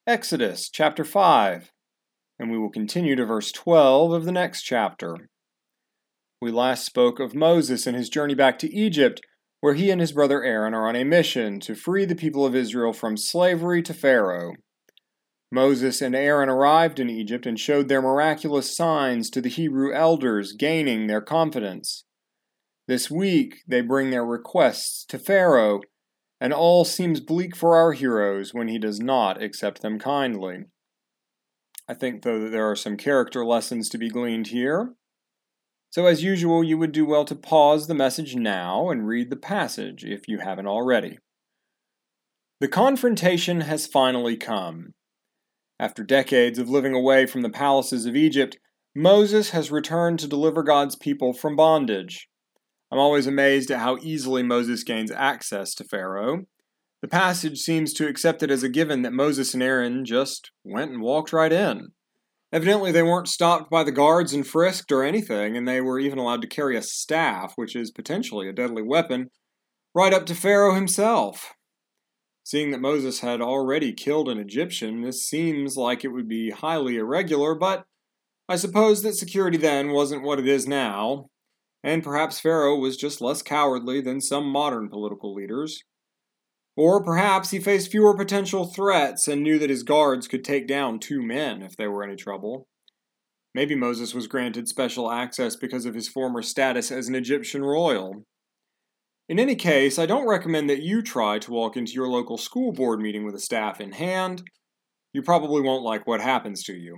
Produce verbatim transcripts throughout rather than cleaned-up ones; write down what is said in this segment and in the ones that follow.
Exodus chapter five, and we will continue to verse twelve of the next chapter. We last spoke of Moses and his journey back to Egypt, where he and his brother Aaron are on a mission to free the people of Israel from slavery to Pharaoh. Moses and Aaron arrived in Egypt and showed their miraculous signs to the Hebrew elders, gaining their confidence. This week, they bring their requests to Pharaoh, and all seems bleak for our heroes when he does not accept them kindly. I think, though, that there are some character lessons to be gleaned here. So, as usual, you would do well to pause the message now and read the passage if you haven't already. The confrontation has finally come. After decades of living away from the palaces of Egypt, Moses has returned to deliver God's people from bondage. I'm always amazed at how easily Moses gains access to Pharaoh. The passage seems to accept it as a given that Moses and Aaron just went and walked right in. Evidently, they weren't stopped by the guards and frisked or anything, and they were even allowed to carry a staff, which is potentially a deadly weapon, right up to Pharaoh himself. Seeing that Moses had already killed an Egyptian, this seems like it would be highly irregular, but I suppose that security then wasn't what it is now. And perhaps Pharaoh was just less cowardly than some modern political leaders. Or perhaps he faced fewer potential threats and knew that his guards could take down two men if there were any trouble. Maybe Moses was granted special access because of his former status as an Egyptian royal. In any case, I don't recommend that you try to walk into your local school board meeting with a staff in hand. You probably won't like what happens to you.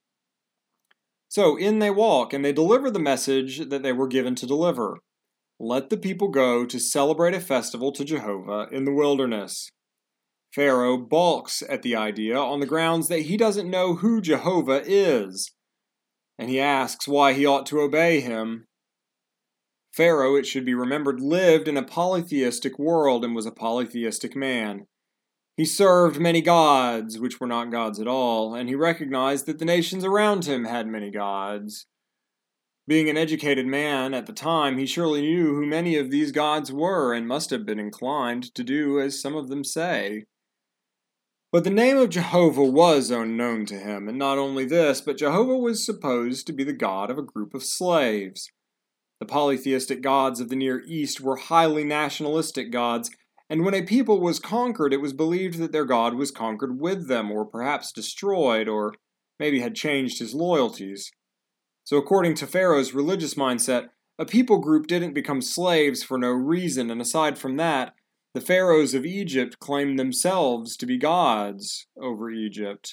So in they walk, and they deliver the message that they were given to deliver. Let the people go to celebrate a festival to Jehovah in the wilderness. Pharaoh balks at the idea on the grounds that he doesn't know who Jehovah is, and he asks why he ought to obey him. Pharaoh, it should be remembered, lived in a polytheistic world and was a polytheistic man. He served many gods, which were not gods at all, and he recognized that the nations around him had many gods. Being an educated man at the time, he surely knew who many of these gods were and must have been inclined to do as some of them say. But the name of Jehovah was unknown to him, and not only this, but Jehovah was supposed to be the god of a group of slaves. The polytheistic gods of the Near East were highly nationalistic gods, and when a people was conquered, it was believed that their god was conquered with them, or perhaps destroyed, or maybe had changed his loyalties. So according to Pharaoh's religious mindset, a people group didn't become slaves for no reason, and aside from that, the pharaohs of Egypt claimed themselves to be gods over Egypt.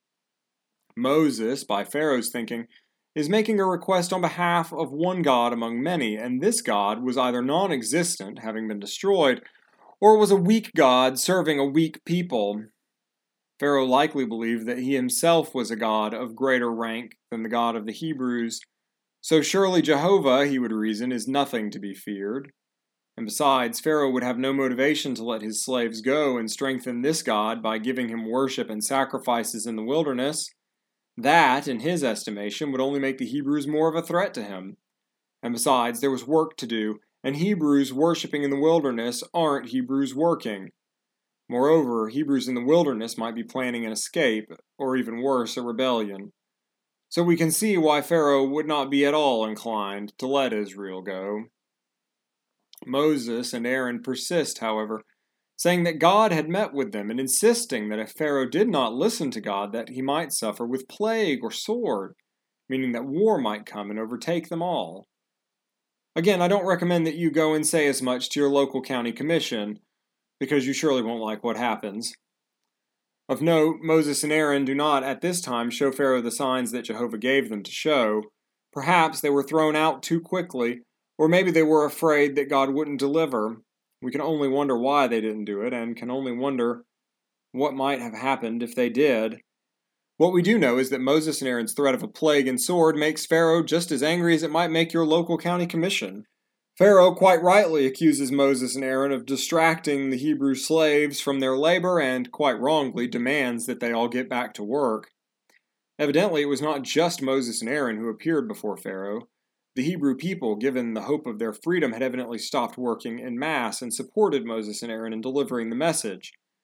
Moses, by Pharaoh's thinking, is making a request on behalf of one god among many, and this god was either non-existent, having been destroyed, or was a weak god serving a weak people. Pharaoh likely believed that he himself was a god of greater rank than the God of the Hebrews, so surely Jehovah, he would reason, is nothing to be feared. And besides, Pharaoh would have no motivation to let his slaves go and strengthen this god by giving him worship and sacrifices in the wilderness. That, in his estimation, would only make the Hebrews more of a threat to him. And besides, there was work to do, and Hebrews worshiping in the wilderness aren't Hebrews working. Moreover, Hebrews in the wilderness might be planning an escape, or even worse, a rebellion. So we can see why Pharaoh would not be at all inclined to let Israel go. Moses and Aaron persist, however, saying that God had met with them and insisting that if Pharaoh did not listen to God, that he might suffer with plague or sword, meaning that war might come and overtake them all. Again, I don't recommend that you go and say as much to your local county commission, because you surely won't like what happens. Of note, Moses and Aaron do not at this time show Pharaoh the signs that Jehovah gave them to show. Perhaps they were thrown out too quickly, or maybe they were afraid that God wouldn't deliver. We can only wonder why they didn't do it, and can only wonder what might have happened if they did. What we do know is that Moses and Aaron's threat of a plague and sword makes Pharaoh just as angry as it might make your local county commission. Pharaoh quite rightly accuses Moses and Aaron of distracting the Hebrew slaves from their labor and, quite wrongly, demands that they all get back to work. Evidently, it was not just Moses and Aaron who appeared before Pharaoh. The Hebrew people, given the hope of their freedom, had evidently stopped working en masse and supported Moses and Aaron in delivering the message.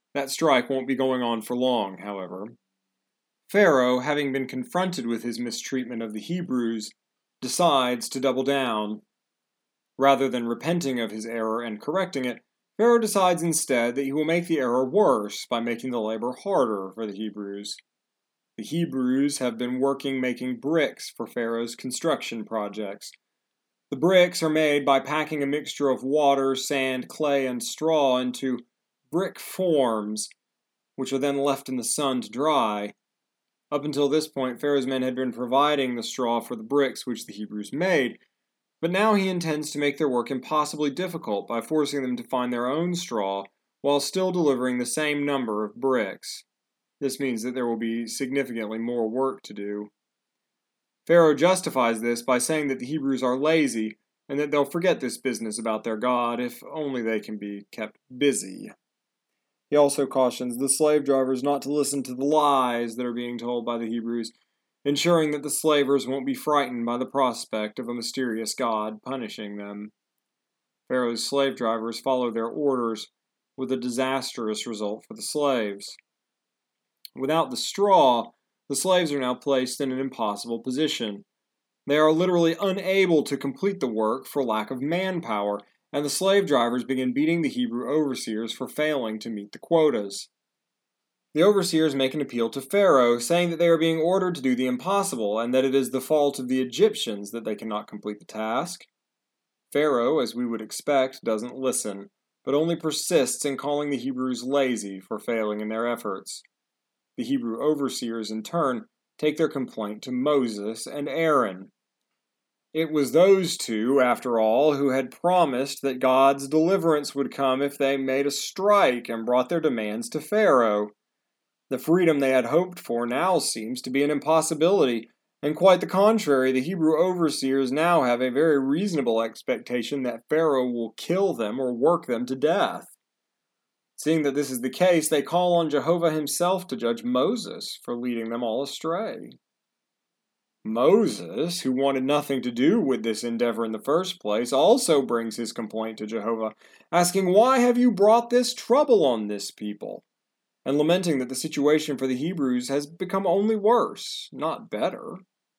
That strike won't be going on for long, however. Pharaoh, having been confronted with his mistreatment of the Hebrews, decides to double down. Rather than repenting of his error and correcting it, Pharaoh decides instead that he will make the error worse by making the labor harder for the Hebrews. The Hebrews have been working making bricks for Pharaoh's construction projects. The bricks are made by packing a mixture of water, sand, clay, and straw into brick forms, which are then left in the sun to dry. Up until this point, Pharaoh's men had been providing the straw for the bricks which the Hebrews made, but now he intends to make their work impossibly difficult by forcing them to find their own straw while still delivering the same number of bricks. This means that there will be significantly more work to do. Pharaoh justifies this by saying that the Hebrews are lazy and that they'll forget this business about their God if only they can be kept busy. He also cautions the slave drivers not to listen to the lies that are being told by the Hebrews, ensuring that the slavers won't be frightened by the prospect of a mysterious God punishing them. Pharaoh's slave drivers follow their orders, with a disastrous result for the slaves. Without the straw, the slaves are now placed in an impossible position. They are literally unable to complete the work for lack of manpower, and the slave drivers begin beating the Hebrew overseers for failing to meet the quotas. The overseers make an appeal to Pharaoh, saying that they are being ordered to do the impossible, and that it is the fault of the Egyptians that they cannot complete the task. Pharaoh, as we would expect, doesn't listen, but only persists in calling the Hebrews lazy for failing in their efforts. The Hebrew overseers, in turn, take their complaint to Moses and Aaron. It was those two, after all, who had promised that God's deliverance would come if they made a strike and brought their demands to Pharaoh. The freedom they had hoped for now seems to be an impossibility, and quite the contrary, the Hebrew overseers now have a very reasonable expectation that Pharaoh will kill them or work them to death. Seeing that this is the case, they call on Jehovah himself to judge Moses for leading them all astray. Moses, who wanted nothing to do with this endeavor in the first place, also brings his complaint to Jehovah, asking, "Why have you brought this trouble on this people?" and lamenting that the situation for the Hebrews has become only worse, not better.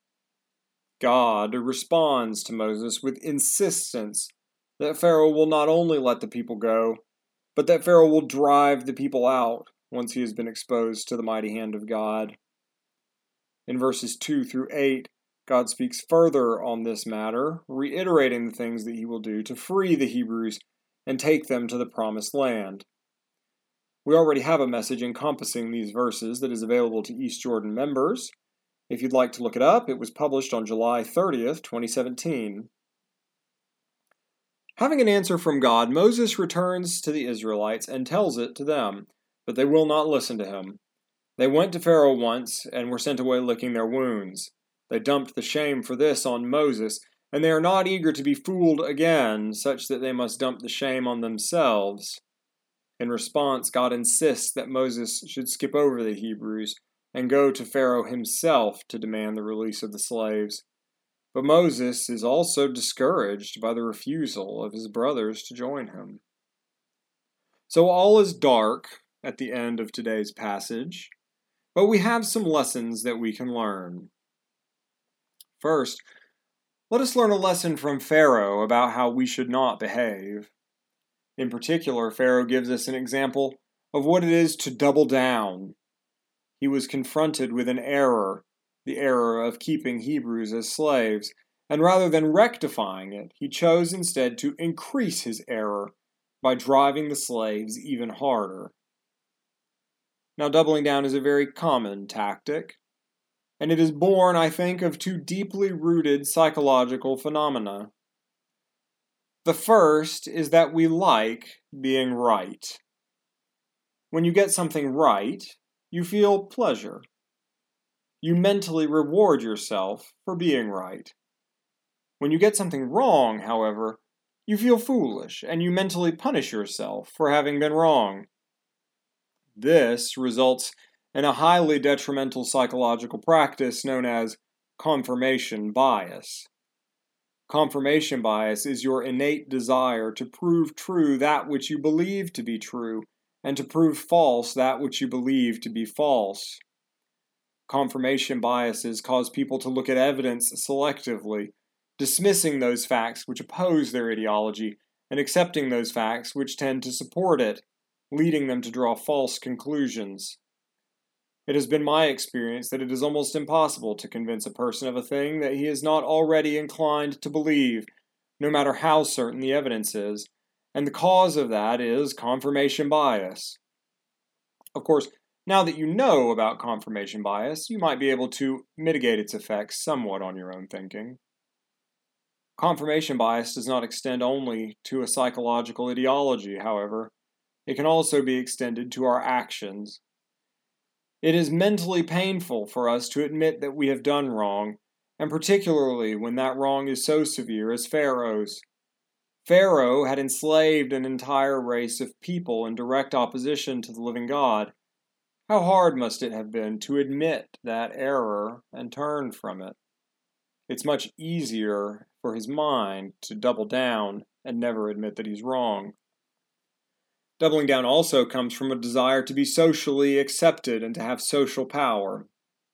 God responds to Moses with insistence that Pharaoh will not only let the people go, but that Pharaoh will drive the people out once he has been exposed to the mighty hand of God. In verses two through eight, God speaks further on this matter, reiterating the things that he will do to free the Hebrews and take them to the promised land. We already have a message encompassing these verses that is available to East Jordan members. If you'd like to look it up, it was published on July thirtieth, twenty seventeen. Having an answer from God, Moses returns to the Israelites and tells it to them, but they will not listen to him. They went to Pharaoh once and were sent away licking their wounds. They dumped the shame for this on Moses, and they are not eager to be fooled again, such that they must dump the shame on themselves. In response, God insists that Moses should skip over the Hebrews and go to Pharaoh himself to demand the release of the slaves. But Moses is also discouraged by the refusal of his brothers to join him. So all is dark at the end of today's passage, but we have some lessons that we can learn. First, let us learn a lesson from Pharaoh about how we should not behave. In particular, Pharaoh gives us an example of what it is to double down. He was confronted with an error, the error of keeping Hebrews as slaves, and rather than rectifying it, he chose instead to increase his error by driving the slaves even harder. Now, doubling down is a very common tactic, and it is born, I think, of two deeply rooted psychological phenomena. The first is that we like being right. When you get something right, you feel pleasure. You mentally reward yourself for being right. When you get something wrong, however, you feel foolish, and you mentally punish yourself for having been wrong. This results in a highly detrimental psychological practice known as confirmation bias. Confirmation bias is your innate desire to prove true that which you believe to be true, and to prove false that which you believe to be false. Confirmation biases cause people to look at evidence selectively, dismissing those facts which oppose their ideology and accepting those facts which tend to support it, leading them to draw false conclusions. It has been my experience that it is almost impossible to convince a person of a thing that he is not already inclined to believe, no matter how certain the evidence is, and the cause of that is confirmation bias. Of course, now that you know about confirmation bias, you might be able to mitigate its effects somewhat on your own thinking. Confirmation bias does not extend only to a psychological ideology, however. It can also be extended to our actions. It is mentally painful for us to admit that we have done wrong, and particularly when that wrong is so severe as Pharaoh's. Pharaoh had enslaved an entire race of people in direct opposition to the living God. How hard must it have been to admit that error and turn from it? It's much easier for his mind to double down and never admit that he's wrong. Doubling down also comes from a desire to be socially accepted and to have social power.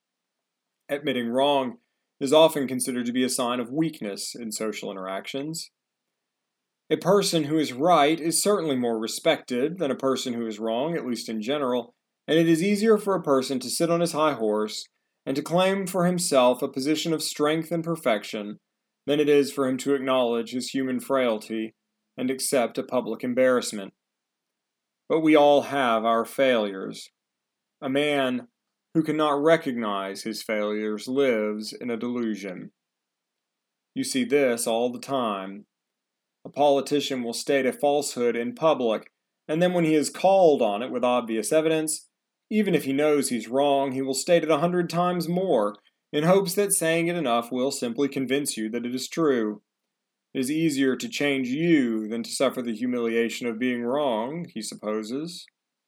Admitting wrong is often considered to be a sign of weakness in social interactions. A person who is right is certainly more respected than a person who is wrong, at least in general, and it is easier for a person to sit on his high horse and to claim for himself a position of strength and perfection than it is for him to acknowledge his human frailty and accept a public embarrassment. But we all have our failures. A man who cannot recognize his failures lives in a delusion. You see this all the time. A politician will state a falsehood in public, and then when he is called on it with obvious evidence, even if he knows he's wrong, he will state it a hundred times more, in hopes that saying it enough will simply convince you that it is true. It is easier to change you than to suffer the humiliation of being wrong, he supposes.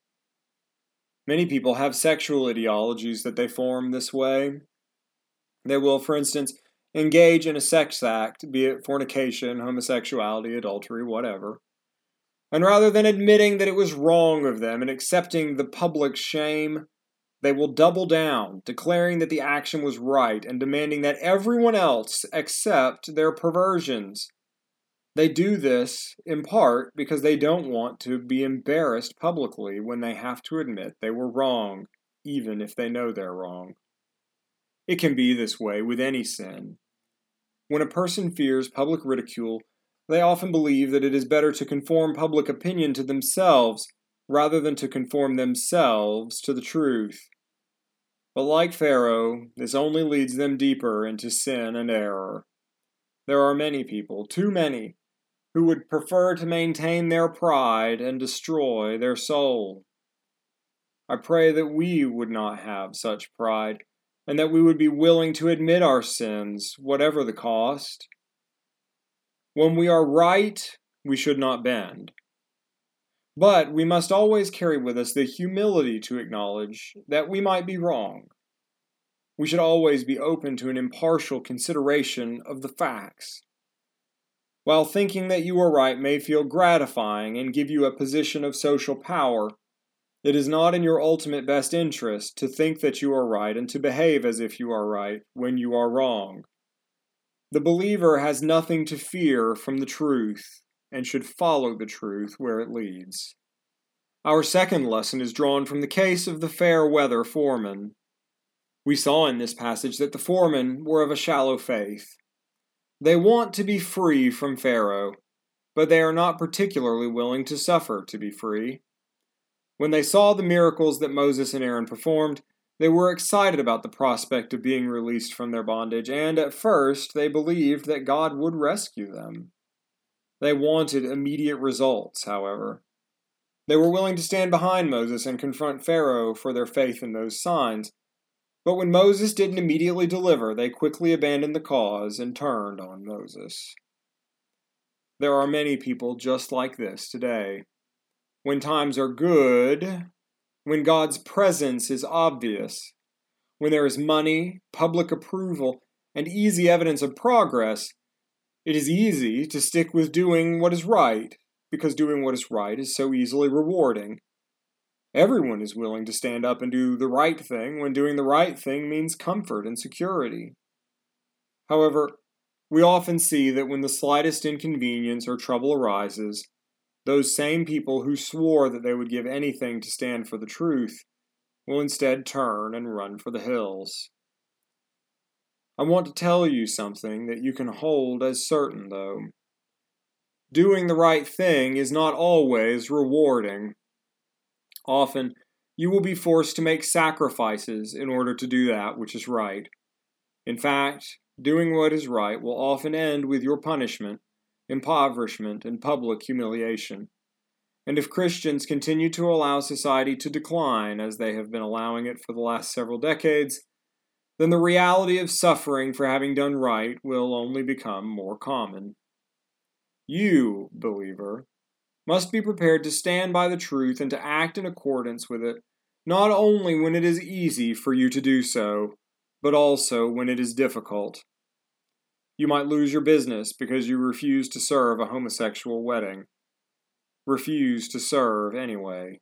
Many people have sexual ideologies that they form this way. They will, for instance, engage in a sex act, be it fornication, homosexuality, adultery, whatever. And rather than admitting that it was wrong of them and accepting the public shame, they will double down, declaring that the action was right and demanding that everyone else accept their perversions. They do this, in part, because they don't want to be embarrassed publicly when they have to admit they were wrong, even if they know they're wrong. It can be this way with any sin. When a person fears public ridicule, they often believe that it is better to conform public opinion to themselves rather than to conform themselves to the truth. But like Pharaoh, this only leads them deeper into sin and error. There are many people, too many, who would prefer to maintain their pride and destroy their soul. I pray that we would not have such pride, and that we would be willing to admit our sins, whatever the cost. When we are right, we should not bend. But we must always carry with us the humility to acknowledge that we might be wrong. We should always be open to an impartial consideration of the facts. While thinking that you are right may feel gratifying and give you a position of social power, it is not in your ultimate best interest to think that you are right and to behave as if you are right when you are wrong. The believer has nothing to fear from the truth and should follow the truth where it leads. Our second lesson is drawn from the case of the fair weather foreman. We saw in this passage that the foremen were of a shallow faith. They want to be free from Pharaoh, but they are not particularly willing to suffer to be free. When they saw the miracles that Moses and Aaron performed, they were excited about the prospect of being released from their bondage, and at first they believed that God would rescue them. They wanted immediate results, however. They were willing to stand behind Moses and confront Pharaoh for their faith in those signs, but when Moses didn't immediately deliver, they quickly abandoned the cause and turned on Moses. There are many people just like this today. When times are good, when God's presence is obvious, when there is money, public approval, and easy evidence of progress, it is easy to stick with doing what is right, because doing what is right is so easily rewarding. Everyone is willing to stand up and do the right thing when doing the right thing means comfort and security. However, we often see that when the slightest inconvenience or trouble arises, those same people who swore that they would give anything to stand for the truth will instead turn and run for the hills. I want to tell you something that you can hold as certain, though. Doing the right thing is not always rewarding. Often, you will be forced to make sacrifices in order to do that which is right. In fact, doing what is right will often end with your punishment, impoverishment, and public humiliation. And if Christians continue to allow society to decline as they have been allowing it for the last several decades, then the reality of suffering for having done right will only become more common. You, believer, must be prepared to stand by the truth and to act in accordance with it, not only when it is easy for you to do so, but also when it is difficult. You might lose your business because you refuse to serve a homosexual wedding. Refuse to serve anyway.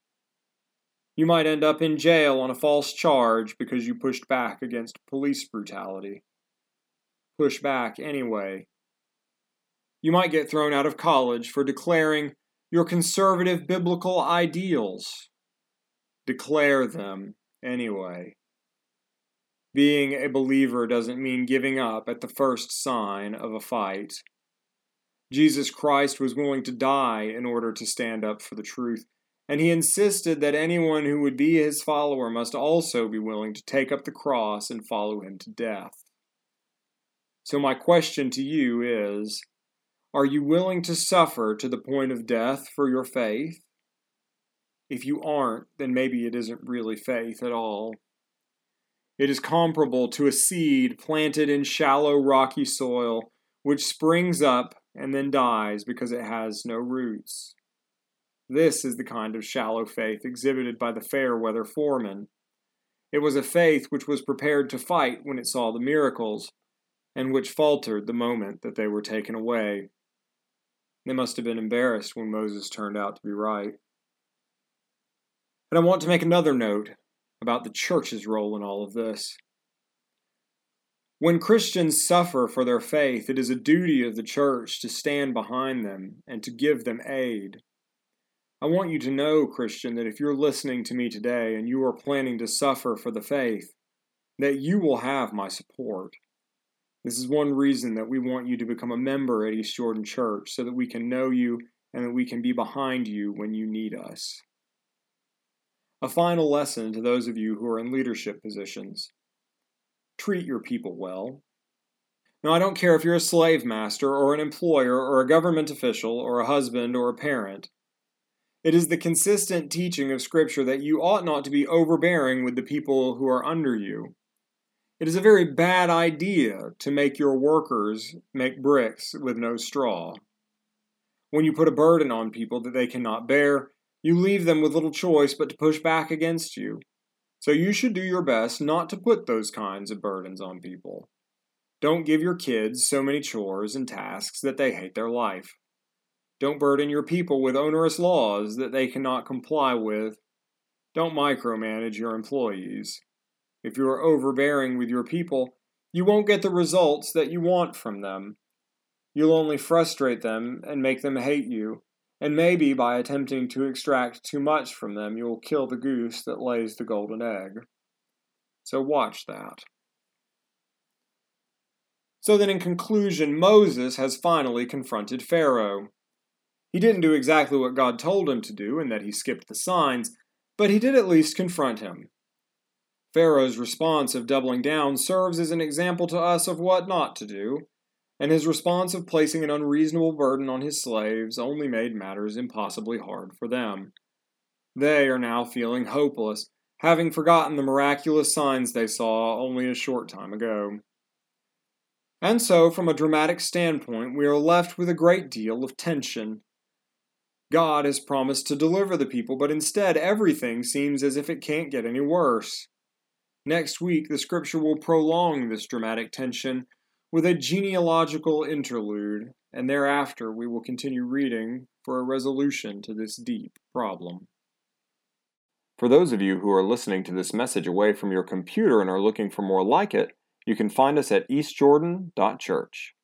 You might end up in jail on a false charge because you pushed back against police brutality. Push back anyway. You might get thrown out of college for declaring your conservative biblical ideals. Declare them anyway. Being a believer doesn't mean giving up at the first sign of a fight. Jesus Christ was willing to die in order to stand up for the truth, and he insisted that anyone who would be his follower must also be willing to take up the cross and follow him to death. So my question to you is, are you willing to suffer to the point of death for your faith? If you aren't, then maybe it isn't really faith at all. It is comparable to a seed planted in shallow, rocky soil, which springs up and then dies because it has no roots. This is the kind of shallow faith exhibited by the fair-weather foreman. It was a faith which was prepared to fight when it saw the miracles, and which faltered the moment that they were taken away. They must have been embarrassed when Moses turned out to be right. And I want to make another note about the church's role in all of this. When Christians suffer for their faith, it is a duty of the church to stand behind them and to give them aid. I want you to know, Christian, that if you're listening to me today and you are planning to suffer for the faith, that you will have my support. This is one reason that we want you to become a member at East Jordan Church, so that we can know you and that we can be behind you when you need us. A final lesson to those of you who are in leadership positions. Treat your people well. Now, I don't care if you're a slave master or an employer or a government official or a husband or a parent. It is the consistent teaching of Scripture that you ought not to be overbearing with the people who are under you. It is a very bad idea to make your workers make bricks with no straw. When you put a burden on people that they cannot bear, you leave them with little choice but to push back against you. So you should do your best not to put those kinds of burdens on people. Don't give your kids so many chores and tasks that they hate their life. Don't burden your people with onerous laws that they cannot comply with. Don't micromanage your employees. If you are overbearing with your people, you won't get the results that you want from them. You'll only frustrate them and make them hate you. And maybe by attempting to extract too much from them, you'll kill the goose that lays the golden egg. So watch that. So then in conclusion, Moses has finally confronted Pharaoh. He didn't do exactly what God told him to do in that he skipped the signs, but he did at least confront him. Pharaoh's response of doubling down serves as an example to us of what not to do, and his response of placing an unreasonable burden on his slaves only made matters impossibly hard for them. They are now feeling hopeless, having forgotten the miraculous signs they saw only a short time ago. And so, from a dramatic standpoint, we are left with a great deal of tension. God has promised to deliver the people, but instead everything seems as if it can't get any worse. Next week, the Scripture will prolong this dramatic tension with a genealogical interlude, and thereafter we will continue reading for a resolution to this deep problem. For those of you who are listening to this message away from your computer and are looking for more like it, you can find us at east jordan dot church.